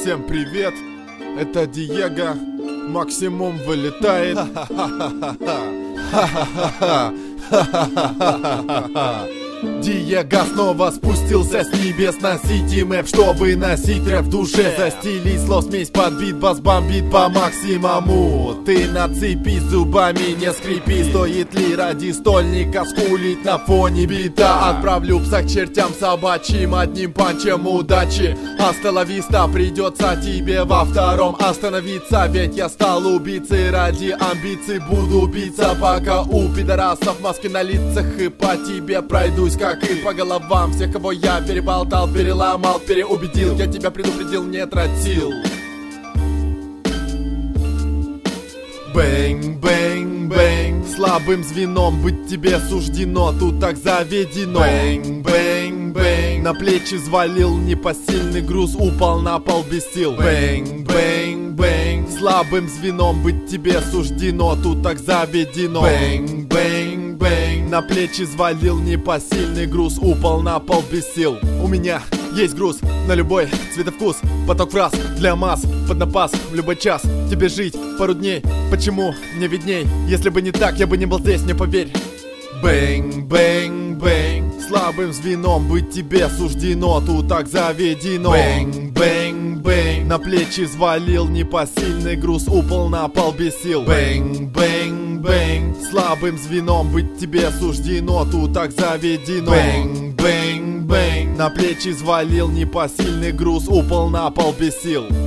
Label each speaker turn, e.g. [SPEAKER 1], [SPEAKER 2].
[SPEAKER 1] Всем привет, это Диего, максимум вылетает. Диего снова спустился с небес, носить мэп, чтобы носить рэп в душе. За стилей слов смесь под бит, бас бомбит по максимуму. Ты на цепи, зубами не скрипи. Стоит ли ради стольника скулить на фоне бита? Отправлю пса к чертям собачьим одним панчем удачи. Астелависта, придется тебе во втором остановиться. Ведь я стал убийцей ради амбиций. Буду биться, пока у пидорасов маски на лицах. И по тебе пройдусь, как и по головам всех, кого я переболтал, переломал, переубедил. Я тебя предупредил, не тратил. Бэнг, бэнг, бэнг. Слабым звеном быть тебе суждено, тут так заведено. Бэнг, бэнг, бэнг. На плечи взвалил непосильный груз, упал на пол без сил. Бэнг, бэнг, бэнг. Слабым звеном быть тебе суждено, тут так заведено. Бэнг, бэнг, бэнг. На плечи взвалил непосильный груз, упал на пол без сил. У меня есть груз на любой цветовкус, поток фраз для масс, под напас в любой час. Тебе жить пару дней, почему мне видней? Если бы не так, я бы не был здесь, не поверь. Бэнг, бэнг, бэнг. Слабым звеном быть тебе суждено, тут так заведено. Бэнг, бэнг, бэнг. На плечи взвалил непосильный груз, упал на пол без сил. Бэнг, бэнг, бэнг. Слабым звеном быть тебе суждено, тут так заведено. Бэнг, бэнг, бэнг. На плечи взвалил непосильный груз, упал на пол без сил.